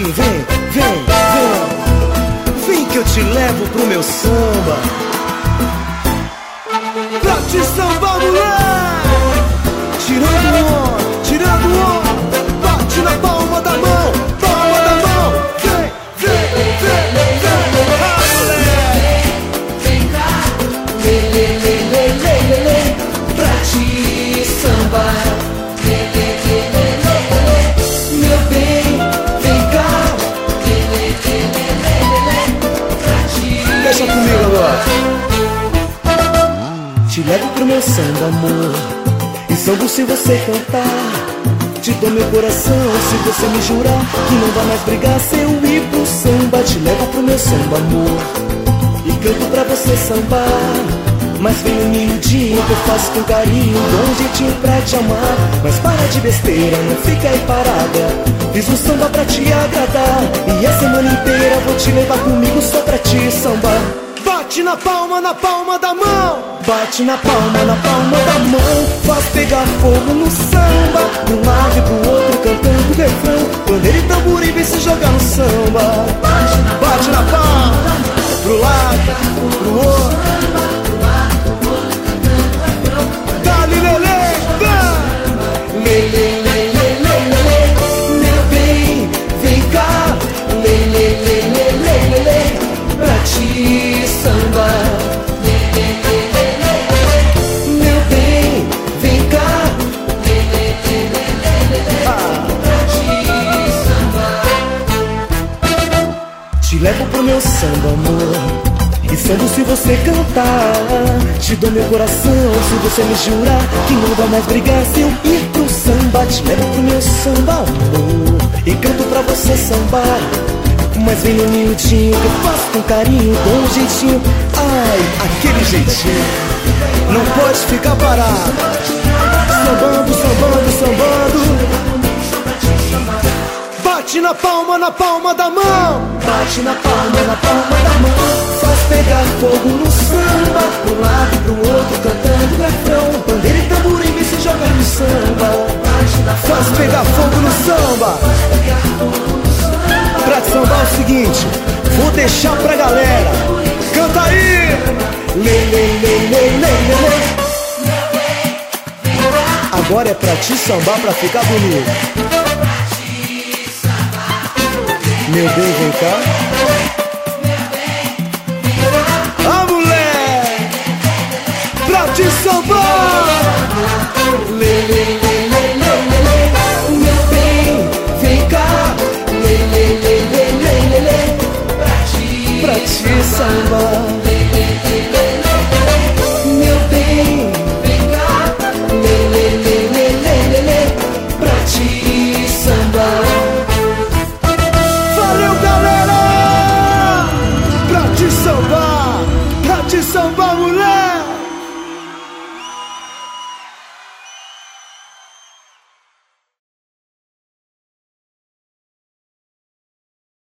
vem, vem, vem, vem. Vem que eu te levo pro meu samba. Pra te sambar, mulher. Tirando o ó, tirando o ó. Bate na palma da mão, palma da mão. Vem, vem, vem, vem, vem. Ah, mulher. Vem cá, lê, lê, lê, lê, lê, lê, lê. Pra te sambar. Lê, lê, lê, lê, lê, lê. Meu bem, vem cá. Lê, lê, lê, lê, lê, lê, lê. Pra te Deixa comigo agora. Te levo pro meu samba, amor. E sambo se você cantar. Te dou meu coração se você me jurar que não vai mais brigar se eu ir pro samba. Te levo pro meu samba, amor. E canto pra você sambar. Mas vem um miudinho que eu faço com carinho, dou um jeitinho pra te amar. Mas para de besteira, não fica aí parada. Fiz um samba pra te agradar. E a semana inteira vou te levar comigo só pra te sambar. Bate na palma da mão. Bate na palma da mão. Faz pegar fogo no samba. De um lado e pro outro cantando o refrão. Bandeira e tamborim vem se jogar no samba. Bate na palma. Pro lado, pro outro. Dá-lhe lelê, vai. Lelê, lelê, lelê, lelê. Meu bem, vem cá. Lelê, lelê, lelê, lelê. Pra te sambar. Lelê, lelê, lelê. Meu bem, vem cá. Lelê, lelê, lelê, lelê. Pra te sambar. Te levo pro meu samba, amor. E samba se você cantar. Te dou meu coração se você me jurar que não vai mais brigar se eu ir pro samba. Te levo pro meu samba, amor. E canto pra você sambar. Mas vem no miudinho que eu faço com carinho, com um jeitinho. Ai, aquele jeitinho. Não pode ficar parado. Sambando, sambando, sambando. Bate na palma da mão. Bate na palma da mão. Faz pegar fogo no samba. Pro lado e pro outro cantando refrão. Bandeira e tamborim vem se jogar no samba. Faz pegar fogo no samba. Pra te sambar é o seguinte, vou deixar pra galera. Canta aí. Lê, lê, lê, lê, lê, lê. Agora é pra te sambar pra ficar bonito. Meu bem, vem cá.